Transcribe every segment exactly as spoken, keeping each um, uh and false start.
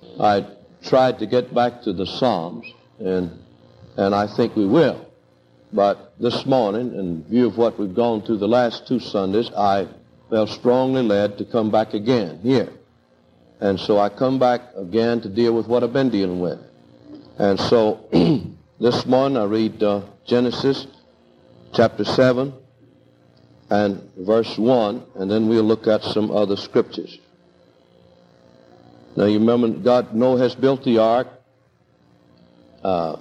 I tried to get back to the Psalms, and and I think we will. But this morning, in view of what we've gone through the last two Sundays, I felt strongly led to come back again here. And so I come back again to deal with what I've been dealing with. And so this morning I read uh, Genesis chapter seven and verse one, and then we'll look at some other scriptures. Now you remember God, Noah has built the ark. Uh,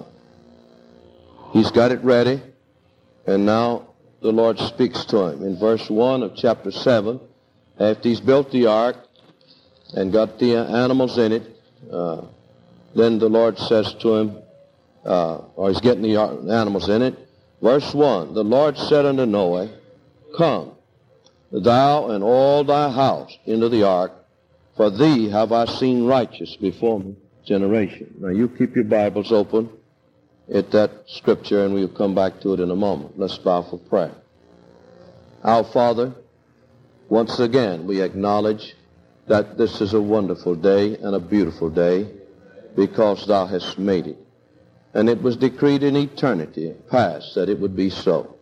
he's got it ready. And now the Lord speaks to him. In verse one of chapter seven, after he's built the ark and got the animals in it, uh, then the Lord says to him, uh, or he's getting the animals in it. Verse one, the Lord said unto Noah, come, thou and all thy house into the ark, for thee have I seen righteous before me generation. Now you keep your Bibles open at that scripture, and we'll come back to it in a moment. Let's bow for prayer. Our Father, once again we acknowledge that this is a wonderful day and a beautiful day because thou hast made it. And it was decreed in eternity past that it would be so.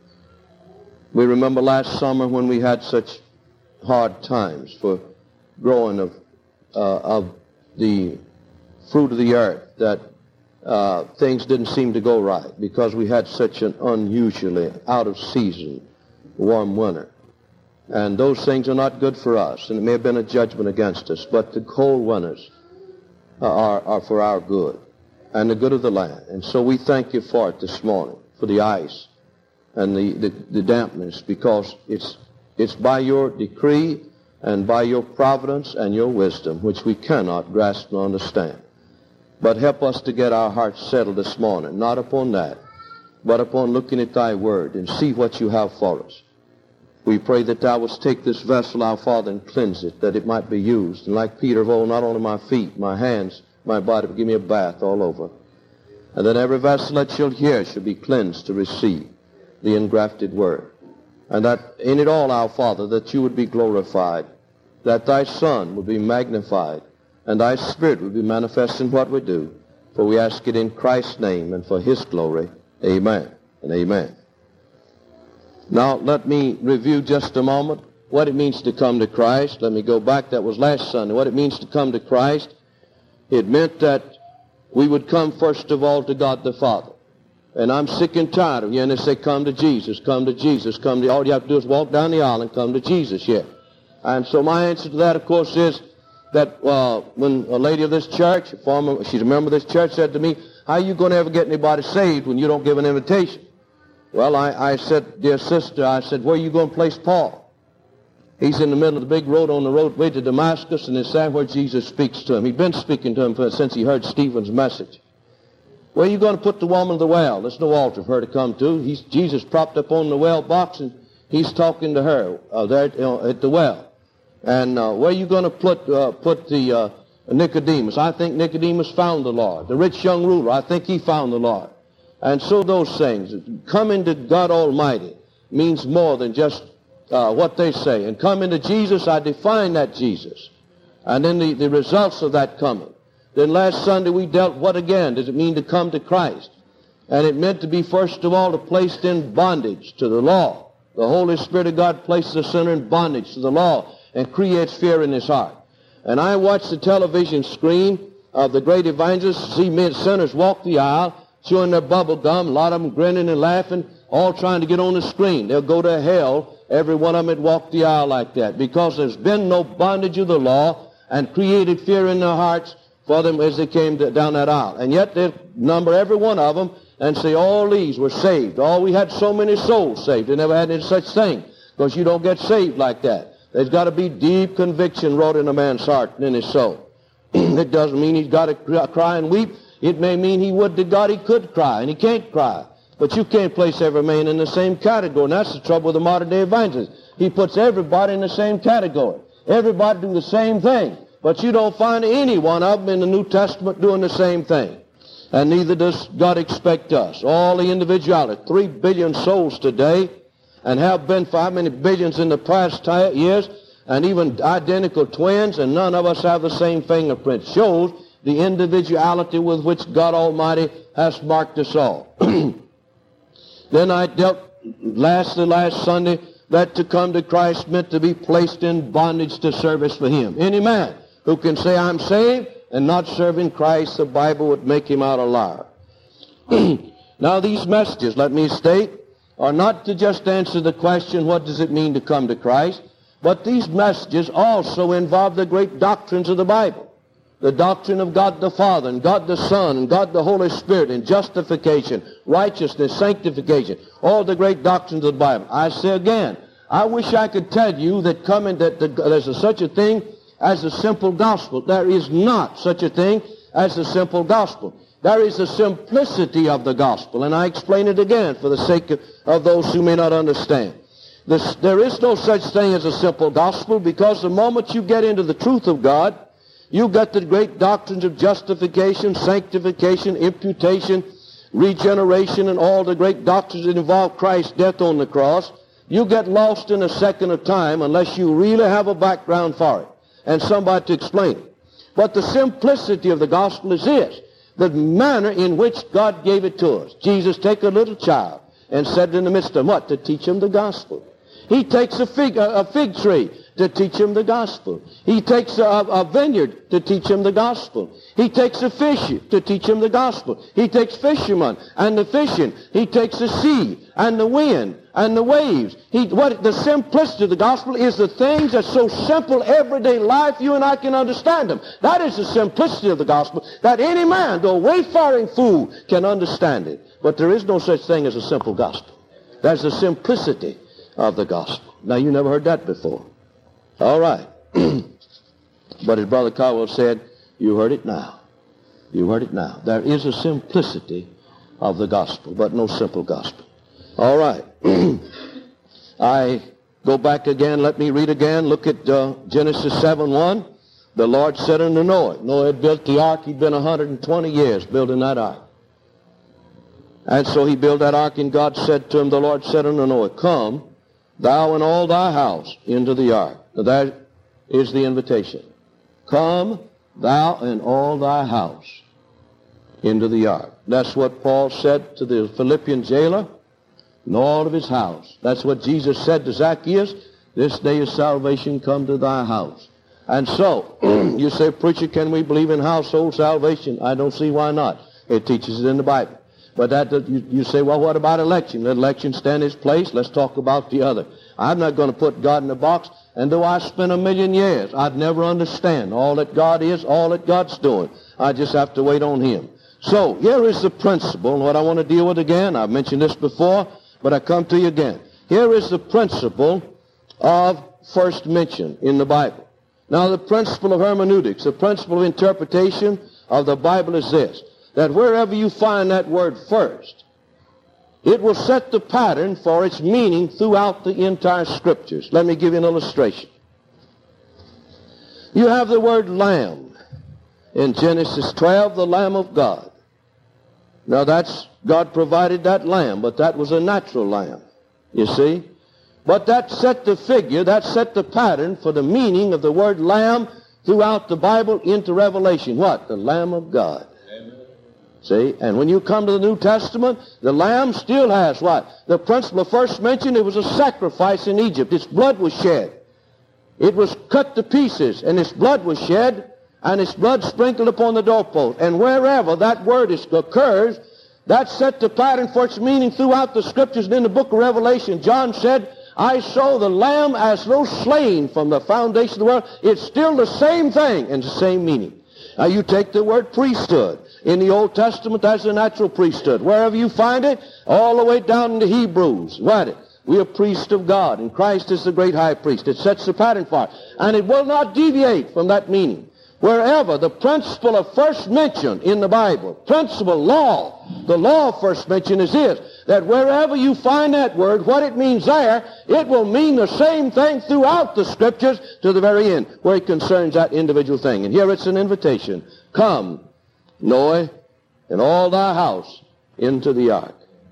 We remember last summer when we had such hard times for growing of uh, of the fruit of the earth, that uh, things didn't seem to go right because we had such an unusually out of season warm winter. And those things are not good for us, and it may have been a judgment against us, but the cold winters are, are for our good and the good of the land. And so we thank you for it this morning, for the ice and the, the, the dampness, because it's it's by your decree and by your providence and your wisdom, which we cannot grasp nor understand. But help us to get our hearts settled this morning, not upon that, but upon looking at thy word and see what you have for us. We pray that thou wouldst take this vessel, our Father, and cleanse it, that it might be used. And like Peter of old, not only my feet, my hands, my body, but give me a bath all over. And that every vessel that shall hear shall be cleansed to receive the engrafted word. And that in it all, our Father, that you would be glorified, that thy Son would be magnified, and thy Spirit would be manifest in what we do. For we ask it in Christ's name and for his glory. Amen and amen. Now let me review just a moment what it means to come to Christ. Let me go back. That was last Sunday. What it means to come to Christ. It meant that we would come first of all to God the Father. And I'm sick and tired of hearing they say, come to Jesus, come to Jesus, come to... All you have to do is walk down the aisle and come to Jesus here. And so my answer to that, of course, is that uh, when a lady of this church, a former, she's a member of this church, said to me, how are you going to ever get anybody saved when you don't give an invitation? Well, I, I said, dear sister, I said, where are you going to place Paul? He's in the middle of the big road on the roadway to Damascus, and it's there where Jesus speaks to him. He'd been speaking to him since he heard Stephen's message. Where are you going to put the woman of the well? There's no altar for her to come to. He's, Jesus propped up on the well box, and he's talking to her uh, there at, uh, at the well. And uh, where are you going to put, uh, put the uh, Nicodemus? I think Nicodemus found the Lord. The rich young ruler, I think he found the Lord. And so those things, coming to God Almighty means more than just uh, what they say. And coming to Jesus, I define that Jesus. And then the, the results of that coming. Then last Sunday we dealt, what again does it mean to come to Christ? And it meant to be first of all to placed in bondage to the law. The Holy Spirit of God places the sinner in bondage to the law and creates fear in his heart. And I watched the television screen of the great evangelists, see men, sinners walk the aisle, chewing their bubble gum, a lot of them grinning and laughing, all trying to get on the screen. They'll go to hell, every one of them had walked the aisle like that, because there's been no bondage of the law and created fear in their hearts for them as they came down that aisle. And yet they number every one of them and say all these were saved. All we had so many souls saved. They never had any such thing, because you don't get saved like that. There's got to be deep conviction wrought in a man's heart and in his soul. It doesn't mean he's got to cry and weep. It may mean he would to God he could cry, and he can't cry. But you can't place every man in the same category, and that's the trouble with the modern-day evangelist. He puts everybody in the same category. Everybody do the same thing. But you don't find any one of them in the New Testament doing the same thing. And neither does God expect us. All the individuality, three billion souls today, and have been for how many billions in the past years, and even identical twins, and none of us have the same fingerprint. Shows the individuality with which God Almighty has marked us all. Then I dealt last the last Sunday that to come to Christ meant to be placed in bondage to service for Him. Any man who can say, I'm saved, and not serving Christ, the Bible would make him out a liar. Now these messages, let me state, are not to just answer the question, what does it mean to come to Christ? But these messages also involve the great doctrines of the Bible. The doctrine of God the Father, and God the Son, and God the Holy Spirit, and justification, righteousness, sanctification, all the great doctrines of the Bible. I say again, I wish I could tell you that coming that the, there's a, such a thing as a simple gospel. There is not such a thing as a simple gospel. There is a simplicity of the gospel, and I explain it again for the sake of, of those who may not understand. This, there is no such thing as a simple gospel, because the moment you get into the truth of God, you get the great doctrines of justification, sanctification, imputation, regeneration, and all the great doctrines that involve Christ's death on the cross. You get lost in a second of time unless you really have a background for it and somebody to explain it. But the simplicity of the gospel is this, the manner in which God gave it to us. Jesus took a little child and said in the midst of them, what? To teach him the gospel. He takes a fig, a fig tree to teach him the gospel. He takes a, a vineyard to teach him the gospel. He takes a fish to teach him the gospel. He takes fishermen and the fishing. He takes the sea and the wind and the waves. He, what the simplicity of the gospel is the things that's so simple, everyday life, you and I can understand them. That is the simplicity of the gospel, that any man, though a wayfaring fool, can understand it. But there is no such thing as a simple gospel. There's the simplicity of the gospel. Now, you never heard that before. All right. But as Brother Caldwell said, you heard it now. You heard it now. There is a simplicity of the gospel, but no simple gospel. All right. I go back again. Let me read again. Look at uh, Genesis seven one. The Lord said unto Noah. Noah had built the ark. He'd been one hundred twenty years building that ark. And so he built that ark, and God said to him, the Lord said unto Noah, come, thou and all thy house, into the ark. Now that is the invitation. Come, thou and all thy house, into the ark. That's what Paul said to the Philippian jailer, and all of his house. That's what Jesus said to Zacchaeus, this day is salvation come to thy house. And so, you say, preacher, can we believe in household salvation? I don't see why not. It teaches it in the Bible. But that you, you say, well, what about election? Let election stand its place. Let's talk about the other. I'm not going to put God in a box. And though I spent a million years, I'd never understand all that God is, all that God's doing. I just have to wait on Him. So here is the principle, and what I want to deal with again. I've mentioned this before, but I come to you again. Here is the principle of first mention in the Bible. Now, the principle of hermeneutics, the principle of interpretation of the Bible is this, that wherever you find that word first, it will set the pattern for its meaning throughout the entire Scriptures. Let me give you an illustration. You have the word lamb in Genesis twelve, the Lamb of God. Now that's, God provided that lamb, but that was a natural lamb, you see. But that set the figure, that set the pattern for the meaning of the word lamb throughout the Bible into Revelation. What? The Lamb of God. See, and when you come to the New Testament, the lamb still has what? The principle of first mention, it was a sacrifice in Egypt. Its blood was shed. It was cut to pieces, and its blood was shed, and its blood sprinkled upon the doorpost. And wherever that word is, occurs, that set the pattern for its meaning throughout the Scriptures. And in the book of Revelation, John said, I saw the lamb as though slain from the foundation of the world. It's still the same thing and the same meaning. Now you take the word priesthood. In the Old Testament, that's a natural priesthood. Wherever you find it, all the way down into Hebrews, write it. We are priests of God, and Christ is the great high priest. It sets the pattern for it. And it will not deviate from that meaning. Wherever the principle of first mention in the Bible, principle, law, the law of first mention is this, that wherever you find that word, what it means there, it will mean the same thing throughout the Scriptures to the very end, where it concerns that individual thing. And here it's an invitation. Come, Noah, and all thy house into the ark.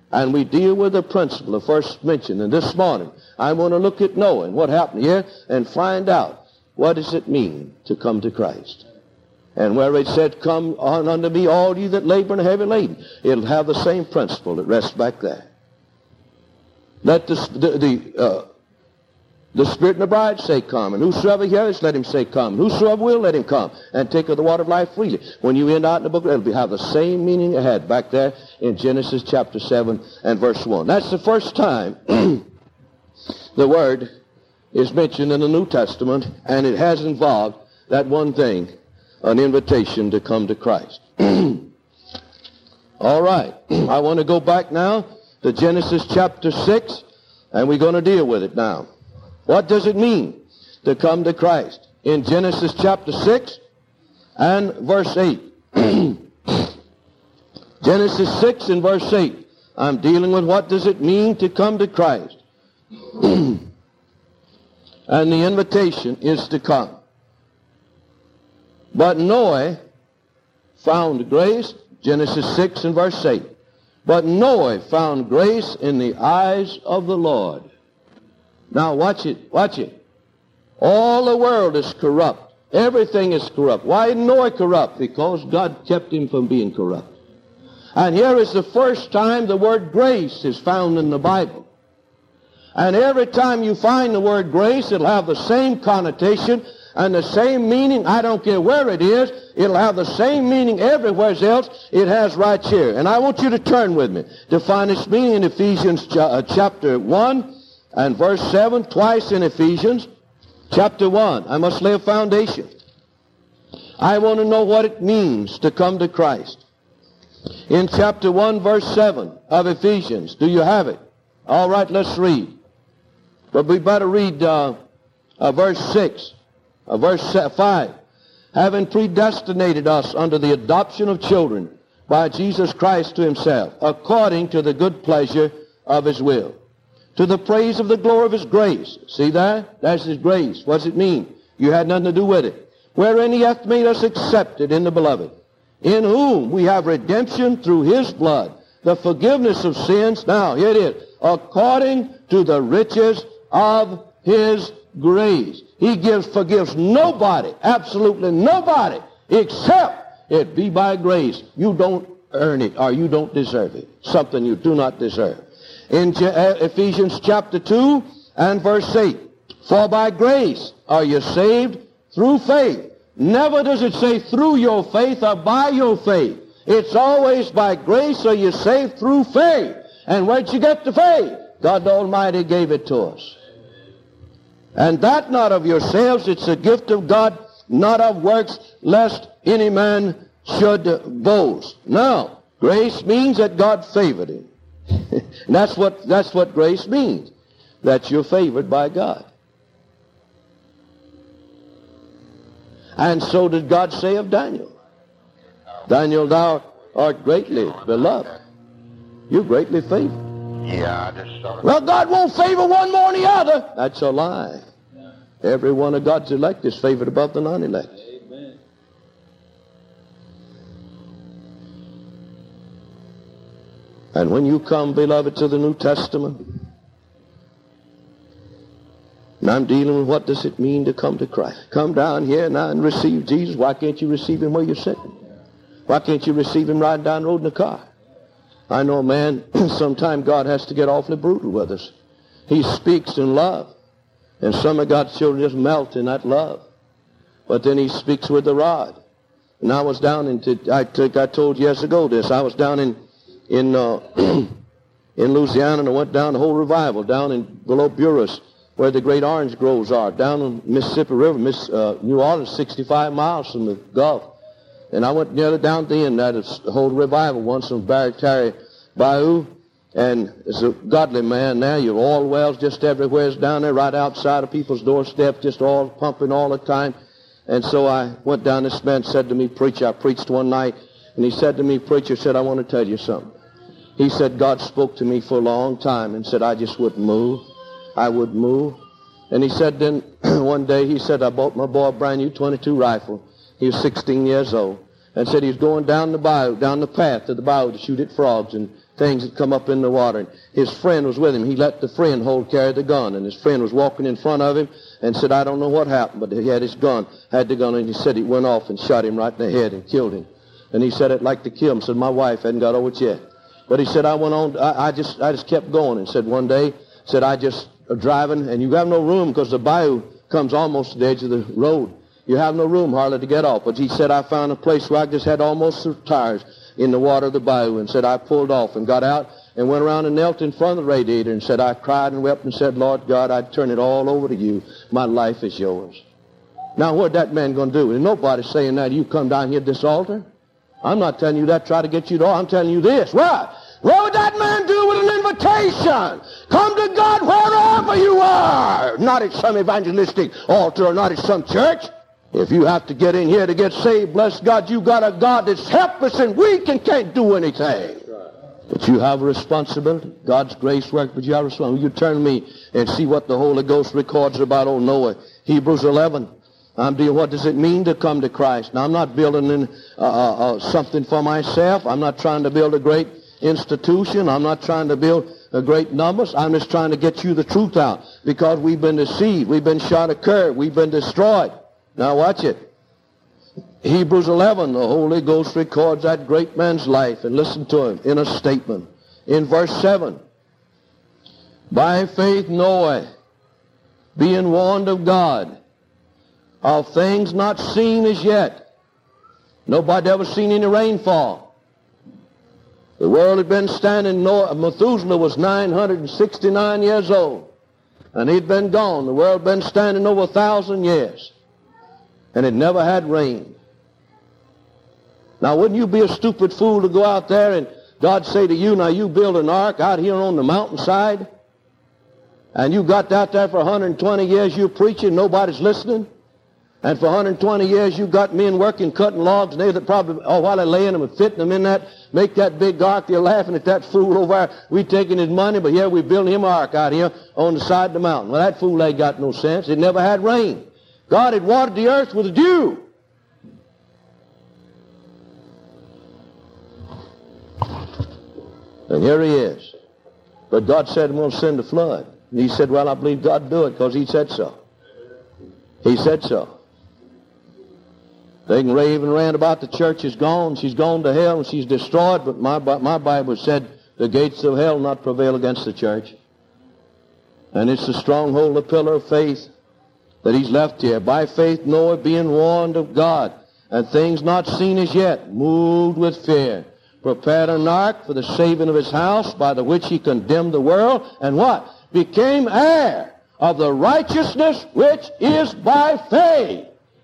And we deal with the principle of first mention. And this morning, I want to look at Noah and what happened here and find out what does it mean to come to Christ. And where it said, come on unto me, all ye that labor and are heavy laden, it'll have the same principle that rests back there. Let the, the, the, uh, the Spirit and the bride say, come. And whosoever heareth, let him say, come. And whosoever will, let him come. And take of the water of life freely. When you end out in the book, it'll be, have the same meaning it had back there in Genesis chapter seven and verse one. That's the first time the word is mentioned in the New Testament, and it has involved that one thing, an invitation to come to Christ. All right. I want to go back now to Genesis chapter six, and we're going to deal with it now. What does it mean to come to Christ? In Genesis chapter six and verse eight. Genesis six and verse eight. I'm dealing with what does it mean to come to Christ. And the invitation is to come. But Noah found grace, Genesis six and verse eight. But Noah found grace in the eyes of the Lord. Now watch it, watch it. All the world is corrupt. Everything is corrupt. Why is Noah corrupt? Because God kept him from being corrupt. And here is the first time the word grace is found in the Bible. And every time you find the word grace, it'll have the same connotation and the same meaning. I don't care where it is. It'll have the same meaning everywhere else it has right here. And I want you to turn with me to find its meaning in Ephesians chapter one and verse seven, twice in Ephesians chapter one. I must lay a foundation. I want to know what it means to come to Christ. In chapter one, verse seven of Ephesians. Do you have it? All right, let's read. But we better read uh, uh, verse six, uh, verse five. Having predestinated us unto the adoption of children by Jesus Christ to himself, according to the good pleasure of his will, to the praise of the glory of his grace. See that? That's his grace. What does it mean? You had nothing to do with it. Wherein he hath made us accepted in the beloved, in whom we have redemption through his blood, the forgiveness of sins. Now, here it is. According to the riches of his grace. He gives, forgives nobody, absolutely nobody, except it be by grace. You don't earn it or you don't deserve it. Something you do not deserve. In Ephesians chapter two and verse eight. For by grace are you saved through faith. Never does it say through your faith or by your faith. It's always by grace are you saved through faith. And where'd you get the faith? God the Almighty gave it to us. And that not of yourselves, it's a gift of God, not of works, lest any man should boast. Now, grace means that God favored him. And that's what, that's what grace means, that you're favored by God. And so did God say of Daniel. Daniel, thou art greatly beloved. You're greatly favored. Yeah, I just thought. Well, God won't favor one more than the other. That's a lie. Every one of God's elect is favored above the non-elect. Amen. And when you come, beloved, to the New Testament, and I'm dealing with what does it mean to come to Christ. Come down here now and receive Jesus. Why can't you receive him where you're sitting? Why can't you receive him riding down the road in a car? I know, man, sometimes God has to get awfully brutal with us. He speaks in love. And some of God's children just melt in that love. But then he speaks with the rod. And I was down in, I, took, I told years ago this, I was down in in uh, in Louisiana, and I went down the whole revival, down in below Buras, where the great orange groves are, down on Mississippi River, Miss, uh, New Orleans, sixty-five miles from the Gulf. And I went nearly down to the end of the whole revival once on Barrack Bayou. And as a godly man now, you're all wells just everywhere down there, right outside of people's doorsteps, just all pumping all the time. And so I went down, this man said to me, preacher, I preached one night, and he said to me, preacher, said, I want to tell you something. He said, God spoke to me for a long time and said, I just wouldn't move. I wouldn't move. And he said then, one day, he said, I bought my boy a brand new twenty-two rifle. He was sixteen years old. and said he was going down the bayou, down the path to the bayou to shoot at frogs and things that come up in the water. And his friend was with him. He let the friend hold carry the gun, and his friend was walking in front of him and said, I don't know what happened, but he had his gun, had the gun, and he said he went off and shot him right in the head and killed him. And he said, I'd like to kill him. Said, my wife hadn't got over it yet. But he said, I went on, I, I just I just kept going. And said, one day, said, I just uh, driving, and you have no room because the bayou comes almost to the edge of the road. You have no room hardly to get off. But he said, I found a place where I just had almost the tires in the water of the bayou, and said, I pulled off and got out and went around and knelt in front of the radiator and said, I cried and wept and said, Lord God, I'd turn it all over to you. My life is yours. Now, what's that man going to do? And nobody's saying that. You come down here at this altar. I'm not telling you that, try to get you to all. I'm telling you this. What? What would that man do with an invitation? Come to God wherever you are. Not at some evangelistic altar or not at some church. If you have to get in here to get saved, bless God, you got a God that's helpless and weak and can't do anything. But you have a responsibility. God's grace work, but you have a responsibility. You turn to me and see what the Holy Ghost records about old Noah. Hebrews eleven. I'm dealing, what does it mean to come to Christ? Now, I'm not building in, uh, uh, uh, something for myself. I'm not trying to build a great institution. I'm not trying to build a great numbers. I'm just trying to get you the truth out, because we've been deceived. We've been shot a curve. We've been destroyed. Now, watch it. Hebrews eleven, the Holy Ghost records that great man's life, and listen to him in a statement. In verse seven, by faith Noah, being warned of God, of things not seen as yet. Nobody ever seen any rainfall. The world had been standing, Noah, Methuselah was nine hundred sixty-nine years old, and he'd been gone. The world had been standing over a thousand years, and it never had rain. Now, wouldn't you be a stupid fool to go out there and God say to you, now you build an ark out here on the mountainside, and you got out there for one hundred twenty years, you preaching, nobody's listening. And for one hundred twenty years, you got men working, cutting logs, and they that probably, oh, while they're laying them and fitting them in that, make that big ark, they're laughing at that fool over there. We taking his money, but yeah, we building him an ark out here on the side of the mountain. Well, that fool ain't got no sense. It never had rain. God had watered the earth with dew. And here he is. But God said, I'm going to send a flood. And he said, well, I believe God do it because he said so. He said so. They can rave and rant about the church is gone. She's gone to hell and she's destroyed. But my, my Bible said the gates of hell not prevail against the church. And it's the stronghold, the pillar of faith that he's left here. By faith Noah, being warned of God, and things not seen as yet, moved with fear, prepared an ark for the saving of his house, by the which he condemned the world, and what? Became heir of the righteousness which is by faith.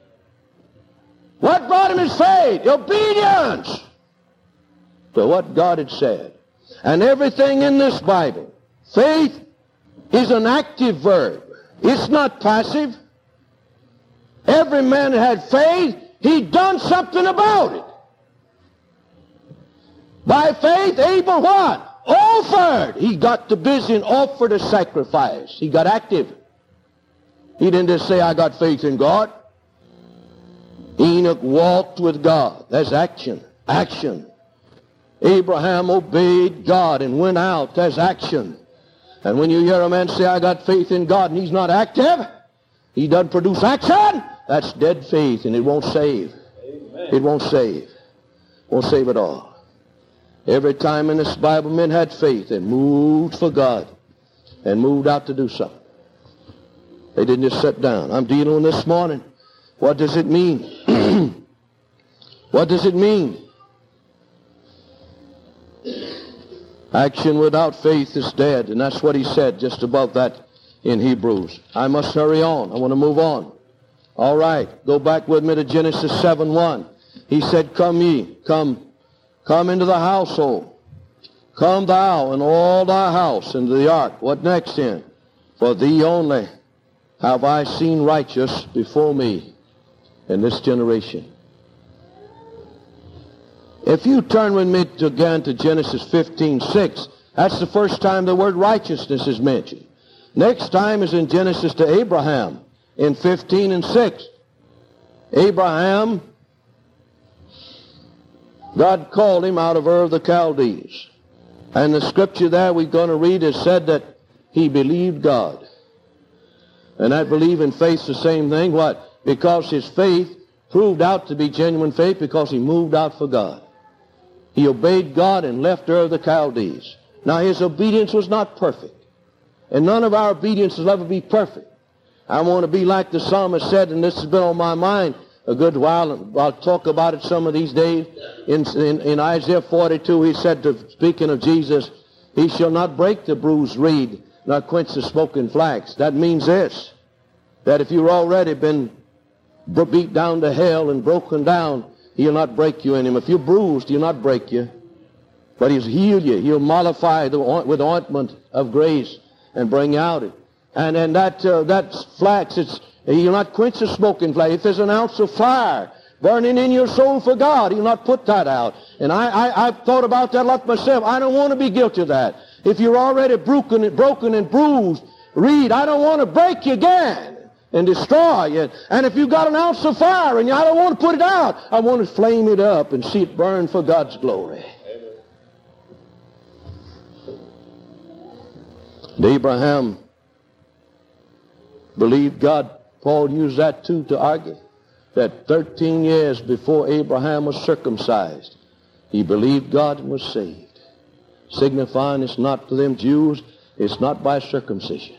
What brought him his faith? Obedience to what God had said. And everything in this Bible, faith is an active verb. It's not passive. Every man that had faith, he'd done something about it. By faith, Abel what? Offered. He got to busy and offered a sacrifice. He got active. He didn't just say, I got faith in God. Enoch walked with God. That's action. Action. Abraham obeyed God and went out. That's action. And when you hear a man say, I got faith in God, and he's not active, he doesn't produce action, that's dead faith, and it won't save. Amen. It won't save. Won't save at all. Every time in this Bible, men had faith and moved for God and moved out to do something. They didn't just sit down. I'm dealing with this morning. What does it mean? What does it mean? Action without faith is dead, and that's what he said just above that in Hebrews. I must hurry on. I want to move on. All right, go back with me to Genesis seven one. He said, come ye, come, come into the household. Come thou and all thy house into the ark. What next then? For thee only have I seen righteous before me in this generation. If you turn with me to, again to Genesis fifteen six, that's the first time the word righteousness is mentioned. Next time is in Genesis to Abraham in fifteen and six. Abraham God called him out of Ur of the Chaldees. And the scripture there we're going to read is said that he believed God. And that belief and faith's the same thing. What? Because his faith proved out to be genuine faith because he moved out for God. He obeyed God and left Ur of the Chaldees. Now his obedience was not perfect. And none of our obedience will ever be perfect. I want to be like the psalmist said, and this has been on my mind a good while, and I'll talk about it some of these days. In, in, in Isaiah forty-two, he said, to, speaking of Jesus, he shall not break the bruised reed, nor quench the smoking flax. That means this, that if you've already been beat down to hell and broken down, he'll not break you in him. If you're bruised, he'll not break you, but he'll heal you. He'll mollify the, with ointment of grace and bring you out it. And, and that, uh, that flax, it's, he'll not quench the smoking flame. If there's an ounce of fire burning in your soul for God, he'll not put that out. And I, I, I've thought about that a lot myself. I don't want to be guilty of that. If you're already broken, broken and bruised, reed, I don't want to break you again and destroy you. And if you've got an ounce of fire and you, I don't want to put it out, I want to flame it up and see it burn for God's glory. And Abraham believed God. Paul used that too to argue that thirteen years before Abraham was circumcised, he believed God and was saved. Signifying it's not to them Jews, it's not by circumcision.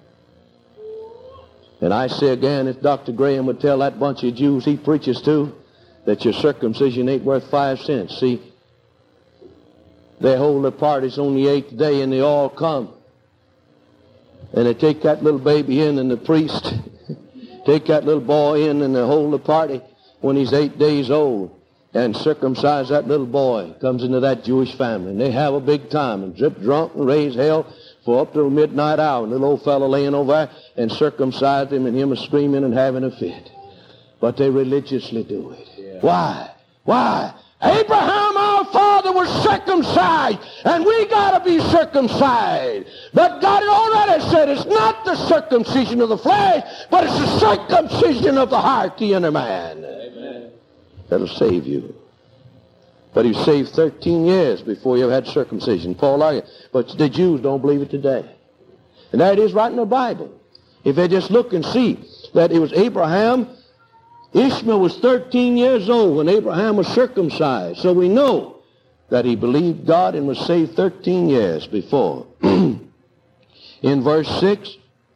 And I say again, if Doctor Graham would tell that bunch of Jews he preaches to that your circumcision ain't worth five cents. See, they hold their parties on the eighth day and they all come. And they take that little baby in, and the priest take that little boy in, and they hold the party when he's eight days old and circumcise that little boy. Comes into that Jewish family, and they have a big time and drip drunk and raise hell for up till midnight hour. And the little old fellow laying over there and circumcised him, and him a screaming and having a fit. But they religiously do it. Yeah. Why? Why? Abraham, our father, was circumcised, and we got to be circumcised. But God had already said it's not the circumcision of the flesh, but it's the circumcision of the heart, the inner man. Amen. That'll save you. But he was saved thirteen years before he ever had circumcision. Paul argued, but the Jews don't believe it today. And there it is right in the Bible. If they just look and see that it was Abraham. Ishmael was thirteen years old when Abraham was circumcised. So we know that he believed God and was saved thirteen years before. In verse six,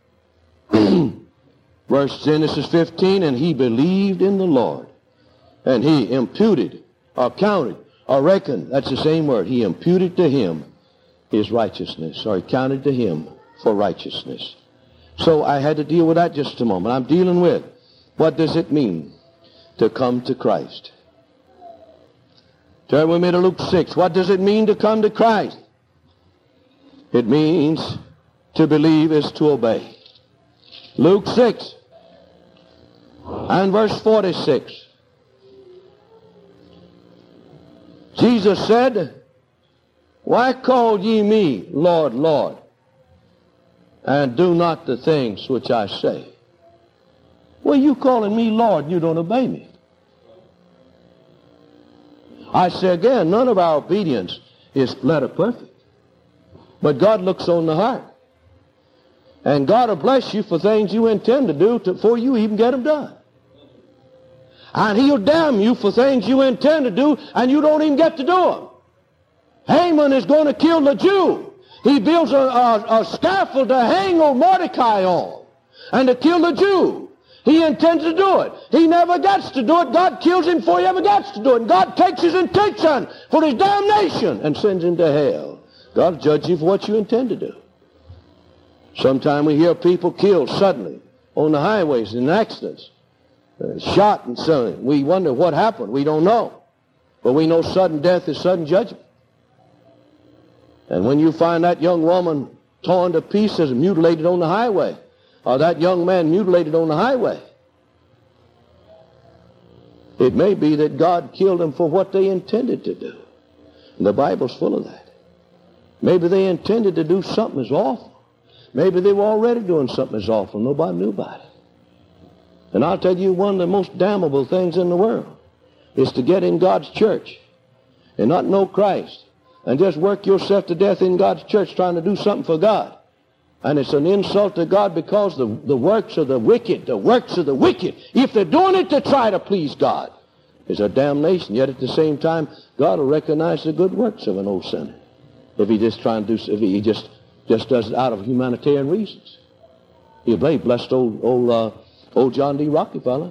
verse Genesis fifteen, and he believed in the Lord. And he imputed, or counted, or reckoned, that's the same word. He imputed to him his righteousness, or he counted to him for righteousness. So I had to deal with that just a moment. I'm dealing with, what does it mean to come to Christ? Turn with me to Luke six. What does it mean to come to Christ? It means to believe is to obey. Luke six and verse forty-six. Jesus said, why call ye me Lord, Lord, and do not the things which I say? Well, you calling me Lord, you don't obey me. I say again, none of our obedience is letter perfect. But God looks on the heart. And God will bless you for things you intend to do to, before you even get them done. And he'll damn you for things you intend to do and you don't even get to do them. Haman is going to kill the Jew. He builds a, a, a scaffold to hang old Mordecai on and to kill the Jew. He intends to do it. He never gets to do it. God kills him before he ever gets to do it. And God takes his intention for his damnation and sends him to hell. God will judge you for what you intend to do. Sometimes we hear people killed suddenly on the highways in accidents, uh, shot and so on. We wonder what happened. We don't know. But we know sudden death is sudden judgment. And when you find that young woman torn to pieces and mutilated on the highway, or that young man mutilated on the highway, it may be that God killed them for what they intended to do. And the Bible's full of that. Maybe they intended to do something that's awful. Maybe they were already doing something that's awful. Nobody knew about it. And I'll tell you, one of the most damnable things in the world is to get in God's church and not know Christ, and just work yourself to death in God's church trying to do something for God. And it's an insult to God, because the, the works of the wicked, the works of the wicked, if they're doing it to try to please God, is a damnation. Yet at the same time, God will recognize the good works of an old sinner if he just trying to do, if he just just does it out of humanitarian reasons. He blessed old old uh, old John D. Rockefeller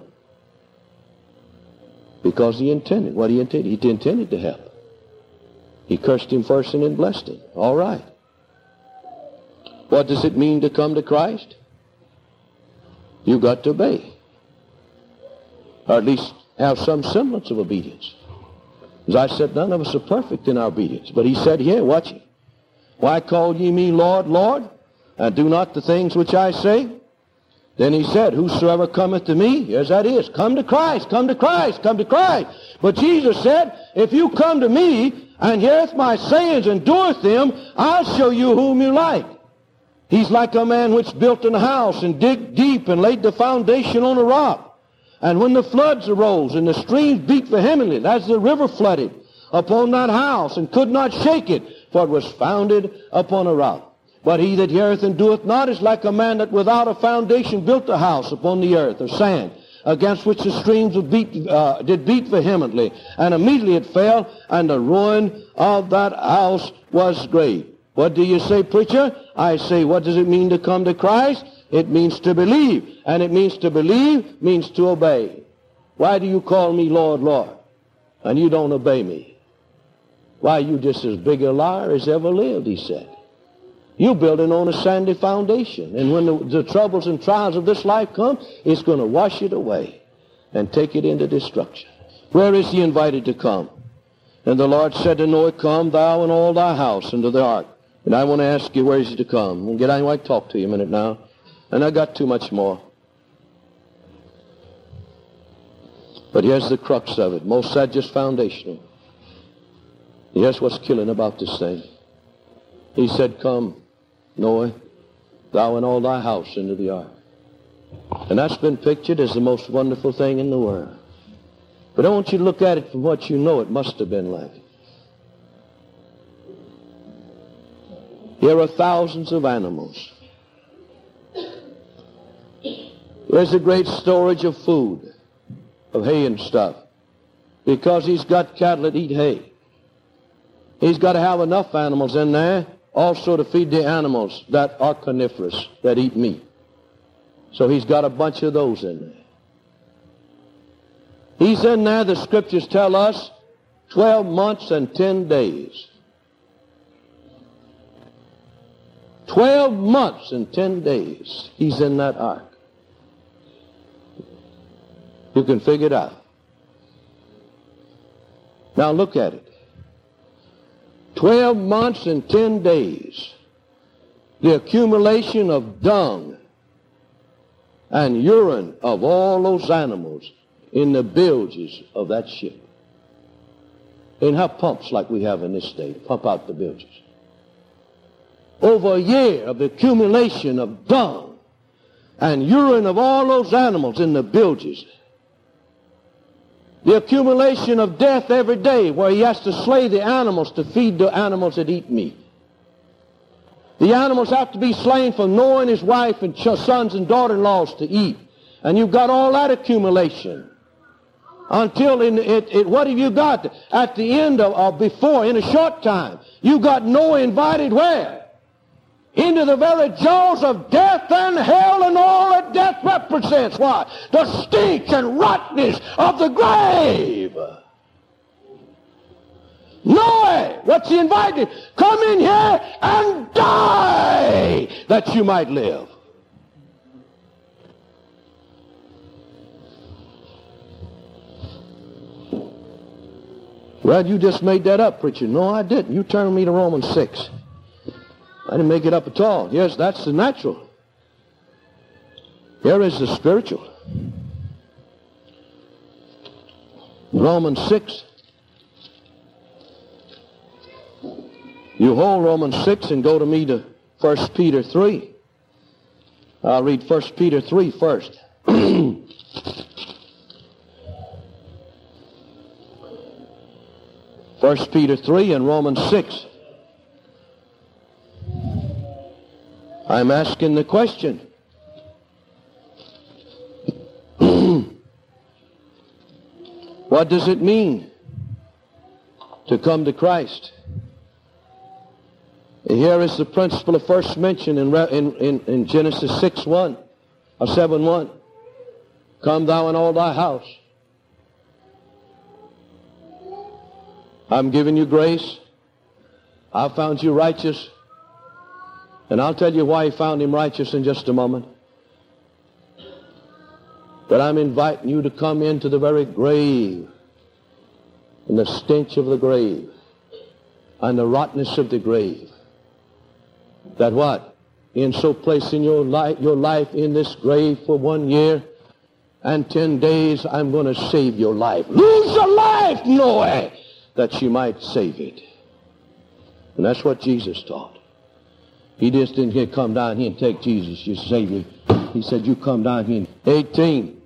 because he intended what he intended. He intended to help. He cursed him first and then blessed him. All right. What does it mean to come to Christ? You've got to obey, or at least have some semblance of obedience. As I said, none of us are perfect in our obedience. But he said, here, watch it. Why call ye me Lord, Lord, and do not the things which I say? Then he said, whosoever cometh to me, as that is, come to Christ, come to Christ, come to Christ. But Jesus said, if you come to me and heareth my sayings and doeth them, I'll show you whom you like. He's like a man which built an house and digged deep and laid the foundation on a rock. And when the floods arose and the streams beat vehemently, as the river flooded upon that house and could not shake it, for it was founded upon a rock. But he that heareth and doeth not is like a man that without a foundation built a house upon the earth or sand, against which the streams would beat, uh, did beat vehemently. And immediately it fell, and the ruin of that house was great. What do you say, preacher? I say, what does it mean to come to Christ? It means to believe. And it means to believe means to obey. Why do you call me Lord, Lord, and you don't obey me? Why, you just as big a liar as ever lived, he said. You're building on a sandy foundation. And when the, the troubles and trials of this life come, it's going to wash it away and take it into destruction. Where is he invited to come? And the Lord said to Noah, come thou and all thy house into the ark. And I want to ask you, where is he to come? We'll get on, I can talk to you a minute now. And I got too much more. But here's the crux of it. Most of that just foundational. Here's what's killing about this thing. He said, come, Noah, thou and all thy house into the ark. And that's been pictured as the most wonderful thing in the world. But I want you to look at it from what you know it must have been like. Here are thousands of animals. There's a great storage of food, of hay and stuff, because he's got cattle that eat hay. He's got to have enough animals in there also to feed the animals that are carnivorous, that eat meat. So he's got a bunch of those in there. He's in there, the scriptures tell us, twelve months and ten days. Twelve months and ten days he's in that ark. You can figure it out. Now look at it. Twelve months and ten days. The accumulation of dung and urine of all those animals in the bilges of that ship. They didn't have pumps like we have in this state, pump out the bilges. Over a year of the accumulation of dung and urine of all those animals in the bilges. The accumulation of death every day where he has to slay the animals to feed the animals that eat meat. The animals have to be slain for Noah and his wife and sons and daughter-in-laws to eat. And you've got all that accumulation. Until, in it, it, what have you got? At the end of, or before, in a short time, you got Noah invited where? Into the very jaws of death and hell, and all that death represents. What? The stench and rottenness of the grave. Noah, what's he invited? Come in here and die that you might live. Well, you just made that up, preacher. No, I didn't. You turned me to Romans six. I didn't make it up at all. Yes, that's the natural. Here is the spiritual. Romans six. You hold Romans six and go to me to First Peter three. I'll read First Peter three first. First Peter three and Romans six. I'm asking the question. What does it mean to come to Christ? Here is the principle of first mention in, in, in, in Genesis six one or seven one. Come thou and all thy house. I'm giving you grace. I found you righteous. And I'll tell you why he found him righteous in just a moment. But I'm inviting you to come into the very grave, and the stench of the grave, and the rottenness of the grave. That what? In so placing your life, your life in this grave for one year and ten days, I'm going to save your life. Lose your life, Noah, that you might save it. And that's what Jesus taught. He just didn't come down here and take Jesus, your Savior. He said, you come down here. eighteen.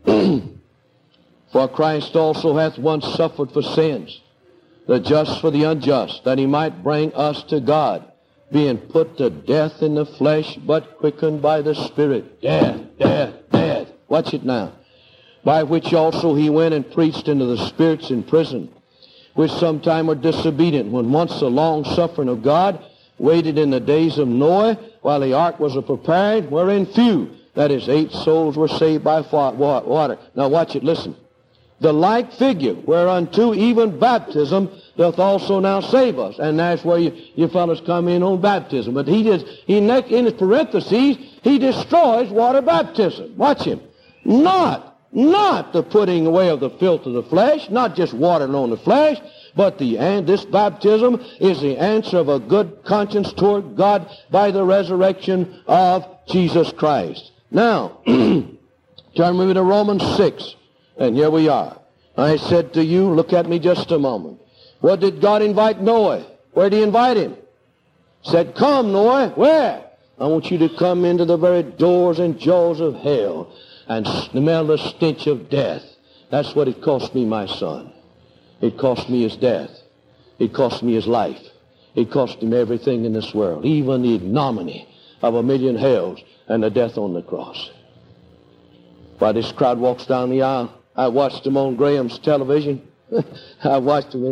For Christ also hath once suffered for sins, the just for the unjust, that he might bring us to God, being put to death in the flesh, but quickened by the Spirit. Death, death, death. Watch it now. By which also he went and preached unto the spirits in prison, which sometime were disobedient, when once the long suffering of God waited in the days of Noah, while the ark was prepared, wherein few, that is, eight souls were saved by water. Now watch it, listen. The like figure, whereunto even baptism doth also now save us. And that's where you, you fellas come in on baptism. But he just, he in his parentheses, he destroys water baptism. Watch him. Not, not the putting away of the filth of the flesh, not just watering on the flesh, but the and this baptism is the answer of a good conscience toward God by the resurrection of Jesus Christ. Now, turn with me to Romans six, and here we are. I said to you, look at me just a moment. What did God invite Noah? Where did he invite him? Said, come, Noah. Where? I want you to come into the very doors and jaws of hell and smell the stench of death. That's what it cost me, my son. It cost me his death. It cost me his life. It cost him everything in this world, even the ignominy of a million hells and the death on the cross. While this crowd walks down the aisle, I watched them on Graham's television. I watched them.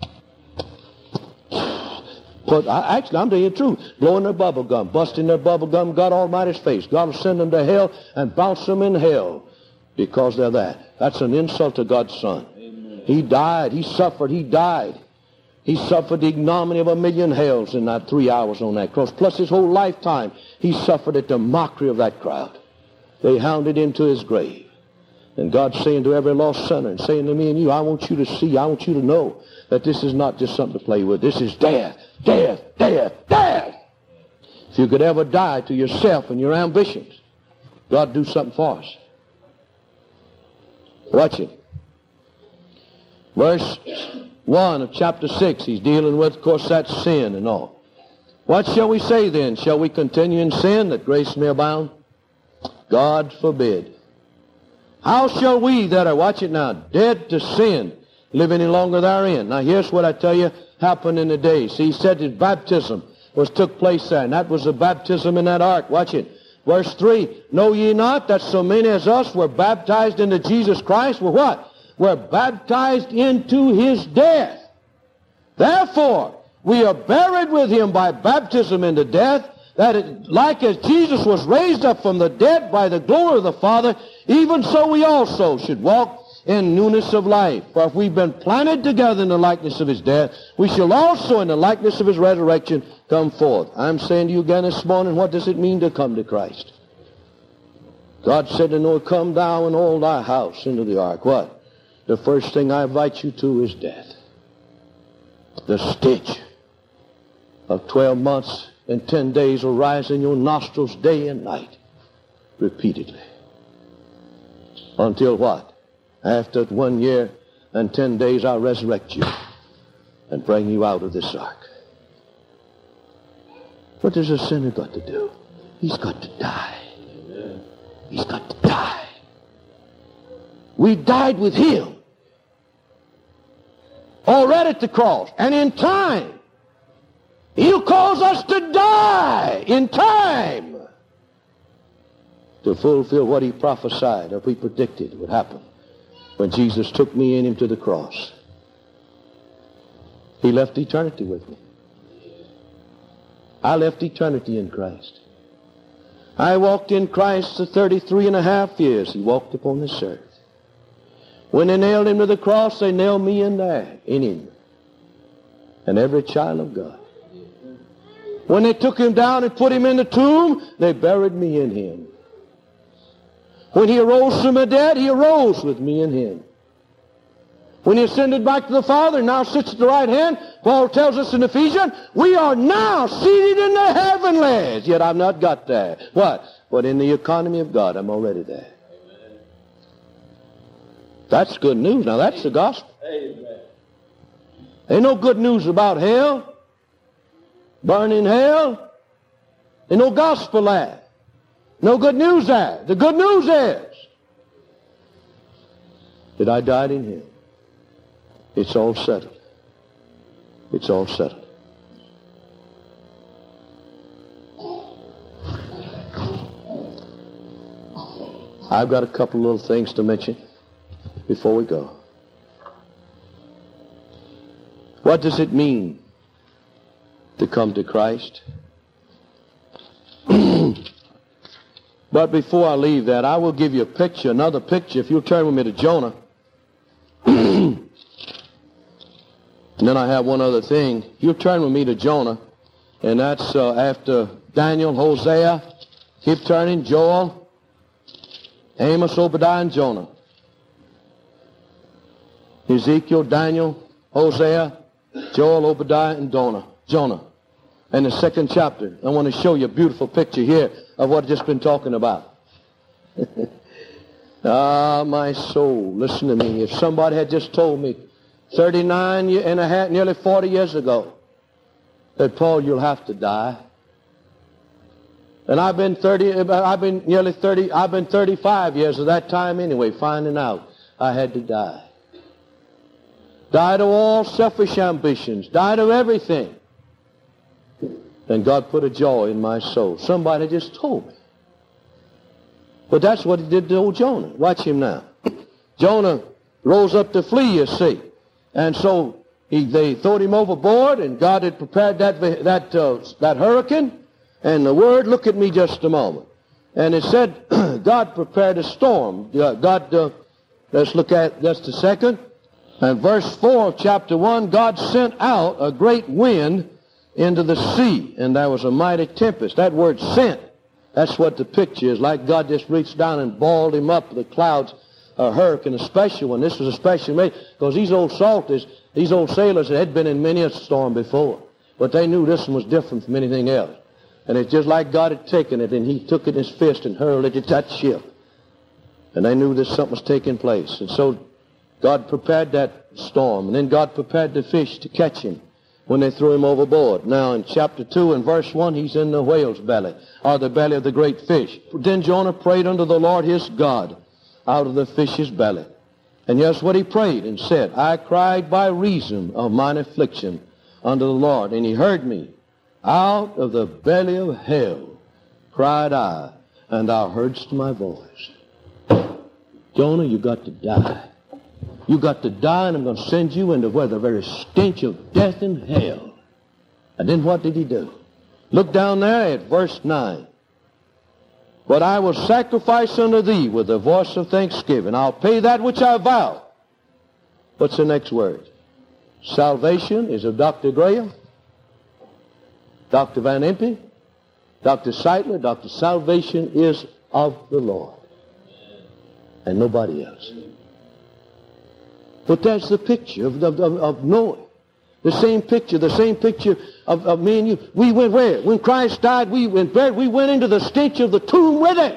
Put, I, actually, I'm telling you the truth. Blowing their bubble gum, busting their bubble gum, God Almighty's face. God will send them to hell and bounce them in hell because they're that. That's an insult to God's Son. Amen. He died. He suffered. He died. He suffered the ignominy of a million hells in that three hours on that cross. Plus his whole lifetime, he suffered at the mockery of that crowd. They hounded him to his grave. And God's saying to every lost sinner and saying to me and you, I want you to see, I want you to know that this is not just something to play with. This is death, death, death, death. If you could ever die to yourself and your ambitions, God do something for us. Watch it. Verse one of chapter six, he's dealing with, of course, that sin and all. What shall we say then? Shall we continue in sin that grace may abound? God forbid. How shall we that are, watch it now, dead to sin, live any longer therein? Now here's what I tell you happened in the day. See, he said his baptism was took place there, and that was the baptism in that ark. Watch it. Verse three, know ye not that so many as us were baptized into Jesus Christ? Were what? Were baptized into his death. Therefore, we are buried with him by baptism into death, that it, like as Jesus was raised up from the dead by the glory of the Father, even so we also should walk in newness of life. For if we've been planted together in the likeness of his death, we shall also in the likeness of his resurrection come forth. I'm saying to you again this morning, what does it mean to come to Christ? God said to Noah, come thou and all thy house into the ark. What? The first thing I invite you to is death. The stench of twelve months and ten days will rise in your nostrils day and night, repeatedly. Until what? After one year and ten days I'll resurrect you and bring you out of this ark. What does a sinner got to do? He's got to die. He's got to die. We died with him. already at the cross. And in time, He'll cause us to die in time to fulfill what He prophesied or He predicted would happen when Jesus took me and Him to the cross. He left eternity with me. I left eternity in Christ. I walked in Christ for thirty-three and a half years. He walked upon this earth. When they nailed Him to the cross, they nailed me in there, in Him. And every child of God. When they took Him down and put Him in the tomb, they buried me in Him. When He arose from the dead, He arose with me in Him. When He ascended back to the Father, now sits at the right hand, Paul tells us in Ephesians, we are now seated in the heavenlies. Yet I've not got there. What? But in the economy of God, I'm already there. Amen. That's good news. Now that's the gospel. Amen. Ain't no good news about hell. Burn in hell. Ain't no gospel there. No good news there. The good news is that I died in Him. It's all settled. It's all settled. I've got a couple little things to mention before we go. What does it mean to come to Christ? But before I leave that, I will give you a picture, another picture. If you'll turn with me to Jonah. And then I have one other thing. You'll turn with me to Jonah, and that's uh, after Daniel, Hosea, keep turning, Joel, Amos, Obadiah, and Jonah. Ezekiel, Daniel, Hosea, Joel, Obadiah, and Jonah. Jonah. And the second chapter, I want to show you a beautiful picture here of what I've just been talking about. Ah, my soul, listen to me. If somebody had just told me thirty-nine and a half, nearly forty years ago, that Paul, you'll have to die. And I've been thirty, I've been nearly thirty, I've been thirty-five years of that time anyway, finding out I had to die. Died of all selfish ambitions, died of everything. And God put a joy in my soul. Somebody just told me. But that's what He did to old Jonah. Watch him now. Jonah rose up to flee, you see. And so he, they threw him overboard, and God had prepared that that uh, that hurricane. And the word, look at me just a moment. And it said, God prepared a storm. Uh, God, uh, let's look at just a second. And verse four of chapter one, God sent out a great wind into the sea, and there was a mighty tempest. That word sent, that's what the picture is. Like God just reached down and balled him up with the clouds. A hurricane, a special one. This was a special made because these old salters, these old sailors had been in many a storm before, but they knew this one was different from anything else. And it's just like God had taken it, and He took it in His fist and hurled it at that ship. And they knew that something was taking place. And so God prepared that storm, and then God prepared the fish to catch him when they threw him overboard. Now in chapter two and verse one, he's in the whale's belly, or the belly of the great fish. Then Jonah prayed unto the Lord his God out of the fish's belly. And here's what he prayed and said, I cried by reason of mine affliction unto the Lord, and He heard me. Out of the belly of hell cried I, and Thou heardst my voice. Jonah, you got to die. You got to die, and I'm going to send you into where the very stench of death and hell. And then what did he do? Look down there at verse nine. But I will sacrifice unto thee with the voice of thanksgiving. I'll pay that which I vow. What's the next word? Salvation is of Doctor Graham, Doctor Van Impe, Doctor Seitler. Doctor Salvation is of the Lord and nobody else. But that's the picture of, of, of knowing. The same picture, the same picture of, of me and you. We went where? When Christ died, we went buried. We went into the stench of the tomb with Him.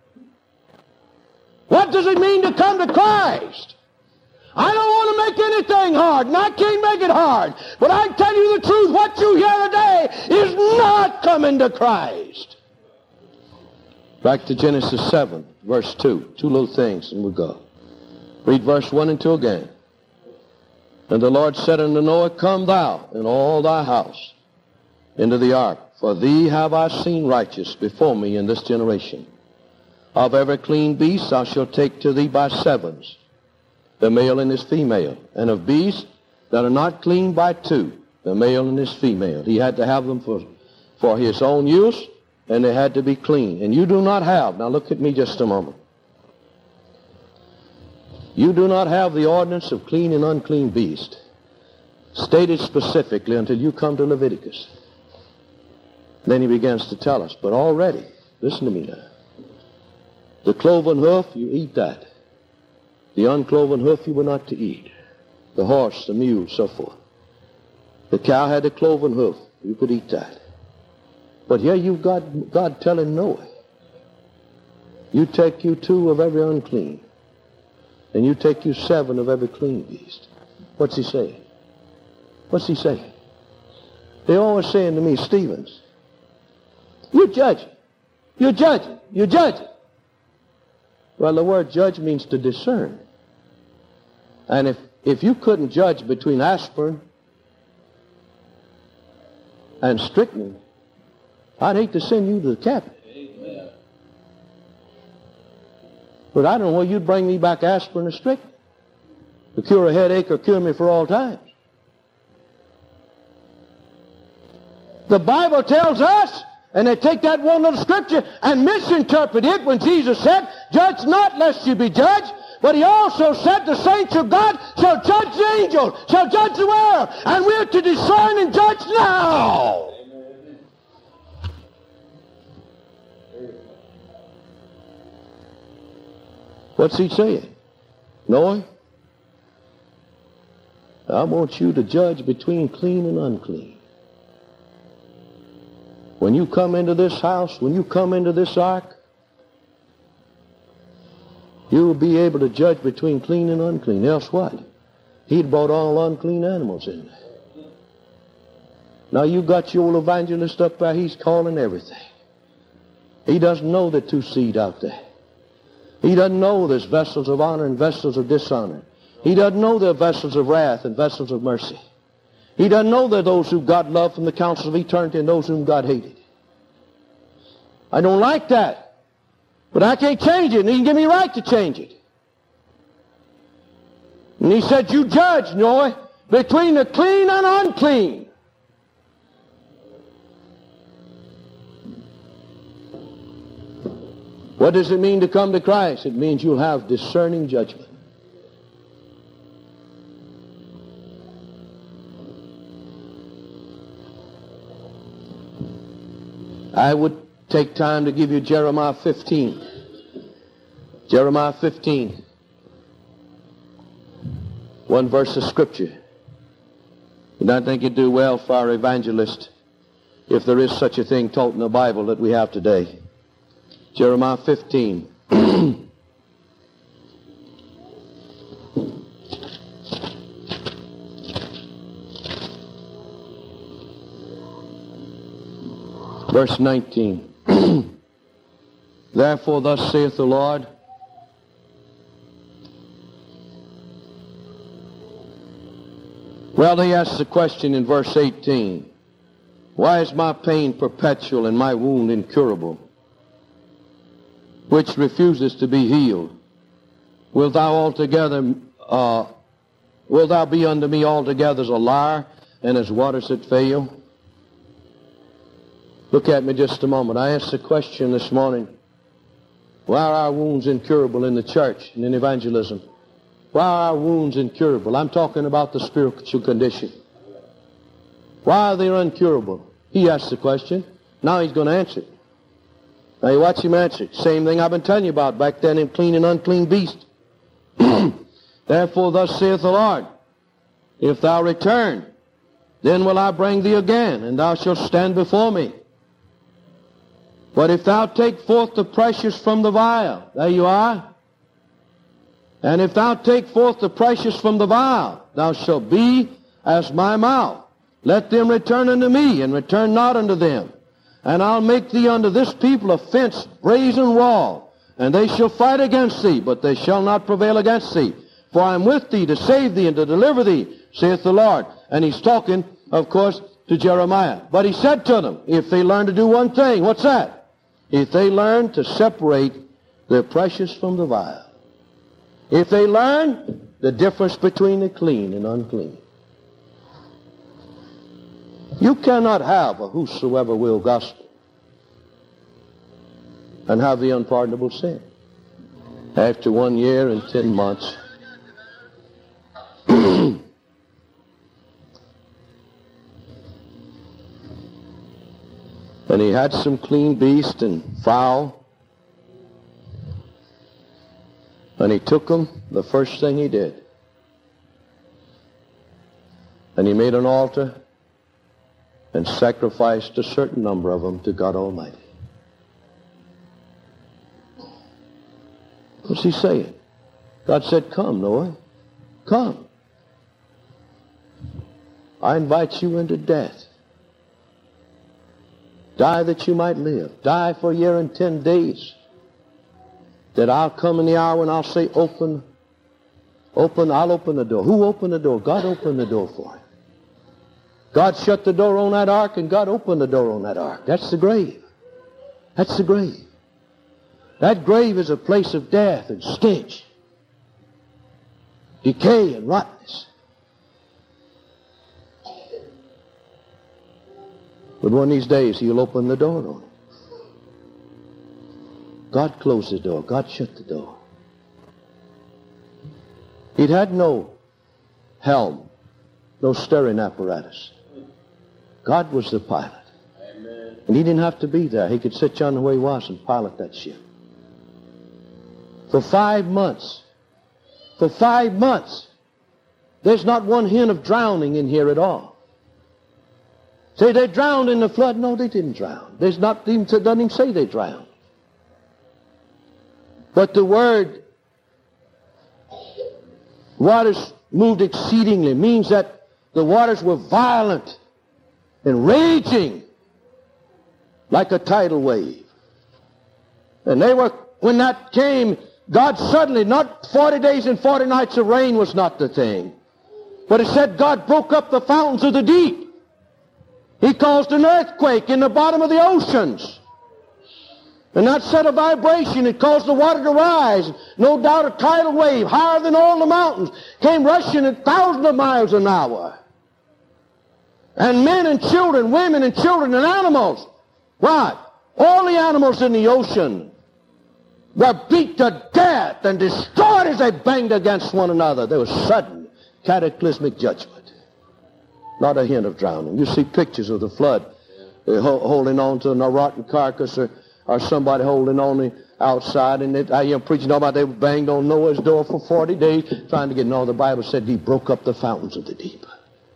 What does it mean to come to Christ? I don't want to make anything hard, and I can't make it hard. But I tell you the truth, what you hear today is not coming to Christ. Back to Genesis seven, verse two. Two little things, and we'll go. Read verse one and two again. And the Lord said unto Noah, Come thou and all thy house into the ark, for thee have I seen righteous before me in this generation. Of every clean beast thou shalt take to thee by sevens, the male and his female, and of beasts that are not clean by two, the male and his female. He had to have them for, for his own use, and they had to be clean. And you do not have, now look at me just a moment. You do not have the ordinance of clean and unclean beast stated specifically until you come to Leviticus. Then he begins to tell us, but already, listen to me now, the cloven hoof, you eat that. The uncloven hoof you were not to eat. The horse, the mule, so forth. The cow had the cloven hoof. You could eat that. But here you've got God telling Noah, you take you two of every unclean, and you take you seven of every clean beast. What's he saying? What's he saying? They're always saying to me, Stevens, you're judging. You're judging. You're judging. Well, the word judge means to discern. And if, if you couldn't judge between aspirin and strychnine, I'd hate to send you to the cabinet. Amen. But I don't know whether you'd bring me back aspirin or strychnine to cure a headache or cure me for all times. The Bible tells us, and they take that one little scripture and misinterpret it when Jesus said, judge not lest you be judged. But he also said the saints of God shall judge the angels, shall judge the world. And we're to discern and judge now. What's he saying? Noah, I want you to judge between clean and unclean. When you come into this house, when you come into this ark, you will be able to judge between clean and unclean. Else what? He'd brought all unclean animals in there. Now you got your old evangelist up there, he's calling everything. He doesn't know the two seed out there. He doesn't know there's vessels of honor and vessels of dishonor. He doesn't know there are vessels of wrath and vessels of mercy. He doesn't know there are those who God loved from the counsels of eternity and those whom God hated. I don't like that. But I can't change it, and he can give me right to change it. And he said, you judge, Noah, between the clean and unclean. What does it mean to come to Christ? It means you'll have discerning judgment. I would take time to give you Jeremiah fifteen. Jeremiah fifteen. One verse of Scripture. And I think it'd do well for our evangelist if there is such a thing taught in the Bible that we have today. Jeremiah fifteen. Verse nineteen. Therefore thus saith the Lord, well, he asks the question in verse eighteen. Why is my pain perpetual and my wound incurable, which refuses to be healed? Wilt thou altogether, uh, wilt thou be unto me altogether as a liar and as waters that fail? Look at me just a moment. I asked the question this morning, why are our wounds incurable in the church and in evangelism? Why are our wounds incurable? I'm talking about the spiritual condition. Why are they incurable? He asked the question. Now he's going to answer it. Now you watch him answer it. Same thing I've been telling you about back then in clean and unclean beast. Therefore thus saith the Lord, if thou return, then will I bring thee again, and thou shalt stand before me. But if thou take forth the precious from the vial, there you are. And if thou take forth the precious from the vial, thou shalt be as my mouth. Let them return unto me, and return not unto them. And I'll make thee unto this people a fenced brazen wall, and they shall fight against thee, but they shall not prevail against thee. For I am with thee to save thee and to deliver thee, saith the Lord. And he's talking, of course, to Jeremiah. But he said to them, if they learn to do one thing, what's that? If they learn to separate the precious from the vile. If they learn the difference between the clean and unclean. You cannot have a whosoever will gospel and have the unpardonable sin. After one year and ten months, and he had some clean beast and fowl, and he took them, the first thing he did, and he made an altar and sacrificed a certain number of them to God Almighty. What's he saying? God said, come, Noah, come. I invite you into death. Die that you might live. Die for a year and ten days. That I'll come in the hour and I'll say, open, open, I'll open the door. Who opened the door? God opened the door for him. God shut the door on that ark and God opened the door on that ark. That's the grave. That's the grave. That grave is a place of death and stench, decay and rottenness. But one of these days, he'll open the door on it. God closed the door. God shut the door. He'd had no helm, no steering apparatus. God was the pilot. Amen. And he didn't have to be there. He could sit down where he was and pilot that ship. For five months, for five months, there's not one hint of drowning in here at all. Say they drowned in the flood. No, they didn't drown. There's not even, doesn't even say they drowned. But the word, waters moved exceedingly, means that the waters were violent and raging like a tidal wave. And they were, when that came, God suddenly, not forty days and forty nights of rain was not the thing. But it said God broke up the fountains of the deep. He caused an earthquake in the bottom of the oceans. And that set a vibration. It caused the water to rise. No doubt a tidal wave, higher than all the mountains, came rushing at thousands of miles an hour. And men and children, women and children and animals, what? All the animals in the ocean were beat to death and destroyed as they banged against one another. There was sudden, cataclysmic judgment. Not a hint of drowning. You see pictures of the flood uh, ho- holding on to a rotten carcass, or, or somebody holding on the outside. And it, I hear them preaching about they banged on Noah's door for forty days trying to get. No, the Bible said he broke up the fountains of the deep.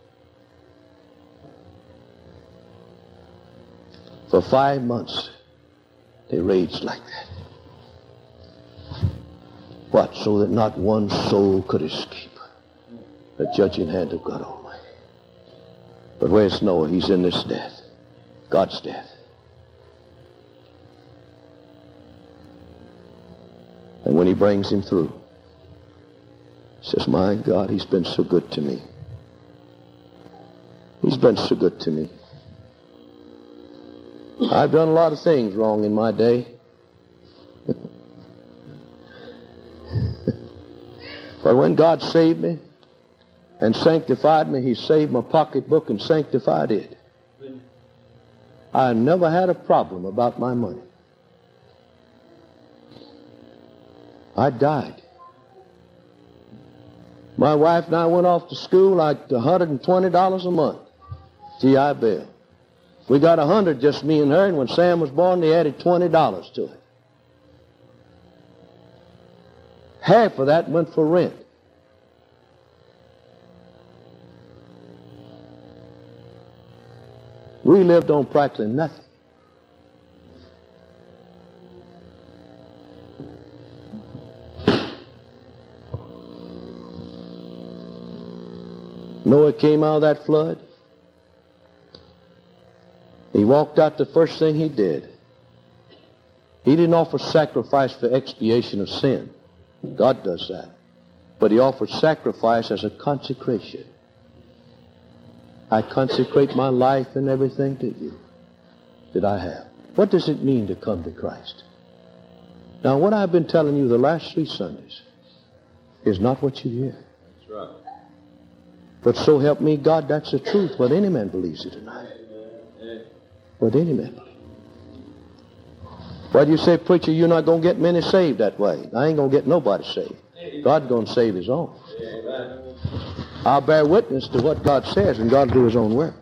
For five months, they raged like that. What? So that not one soul could escape the judging hand of God Almighty. But where's Noah? He's in this death. God's death. And when he brings him through, he says, my God, he's been so good to me. He's been so good to me. I've done a lot of things wrong in my day. But when God saved me and sanctified me, he saved my pocketbook and sanctified it. I never had a problem about my money. I died. My wife and I went off to school like one hundred twenty dollars a month. G I Bill. We got one hundred, just me and her, and when Sam was born, they added twenty dollars to it. Half of that went for rent. We lived on practically nothing. Noah came out of that flood. He walked out, the first thing he did, he didn't offer sacrifice for expiation of sin. God does that. But he offered sacrifice as a consecration. I consecrate my life and everything to you that I have. What does it mean to come to Christ? Now, what I've been telling you the last three Sundays is not what you hear. That's right. But so help me God, that's the truth, whether any man believes it or not. Whether any man believes. Why do you say, preacher, you're not going to get many saved that way? I ain't going to get nobody saved. God's going to save his own. I'll bear witness to what God says, and God will do his own work.